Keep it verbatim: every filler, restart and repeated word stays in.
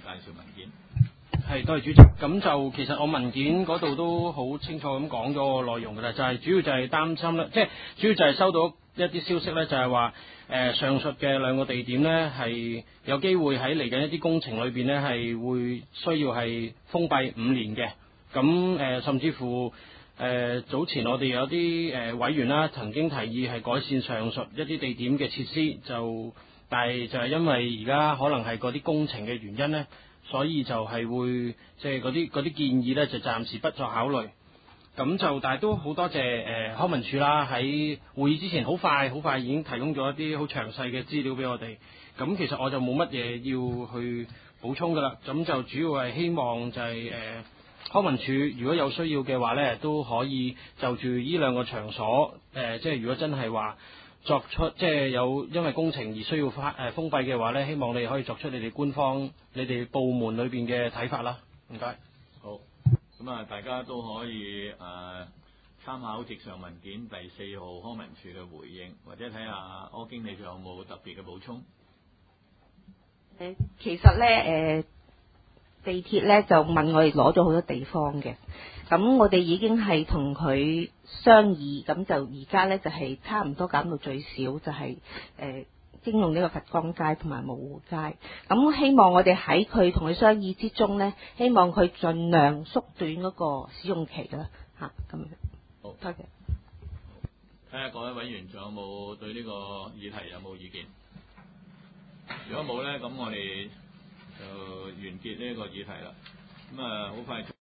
介紹文件。 係，多謝主席。咁就其實我文件嗰度都好清楚咁講咗個內容㗎啦，就係、是、主要就係擔心咧，即係主要就係收到一啲消息咧，就係話誒上述嘅兩個地點咧係有機會喺嚟緊一啲工程裏邊咧係會需要係封閉五年嘅。咁誒、呃、甚至乎誒、呃、早前我哋有啲誒、呃、委員啦，曾經提議係改善上述一啲地點嘅設施，就但係就係因為而家可能係嗰啲工程嘅原因咧。所以就係會即係嗰啲嗰啲建議咧，就暫時不作考慮。咁就但係都好多謝誒、呃、康文署啦，喺會議之前好快好快已經提供咗一啲好詳細嘅資料俾我哋。咁其實我就冇乜嘢要去補充㗎啦。咁就主要係希望就係、是、誒、呃、康文署如果有需要嘅話咧，都可以就住呢兩個場所誒、呃，即係如果真係話。作出即係有因為工程而需要發誒封閉嘅話咧，希望你哋可以作出你哋官方、你哋部門裏邊嘅睇法啦。唔該。 好，咁啊，大家都可以誒、呃、參考直上文件第四號康文署嘅回應，或者睇下柯經理仲有冇特別嘅補充。 誒，其實咧誒。呃地鐵咧就問我哋攞咗好多地方嘅，咁我哋已經係同佢商議，咁就而家咧就係、是、差唔多減到最少，就係、是、誒、呃、經用呢個佛光街同埋蕪湖街。咁希望我哋喺佢同佢商議之中咧，希望佢盡量縮短嗰個使用期啦，嚇咁樣。 好， 多謝。 睇下各位委員仲有冇對呢個議題有冇意見？如果冇咧，咁我哋就完結呢個議題啦。咁啊，好快。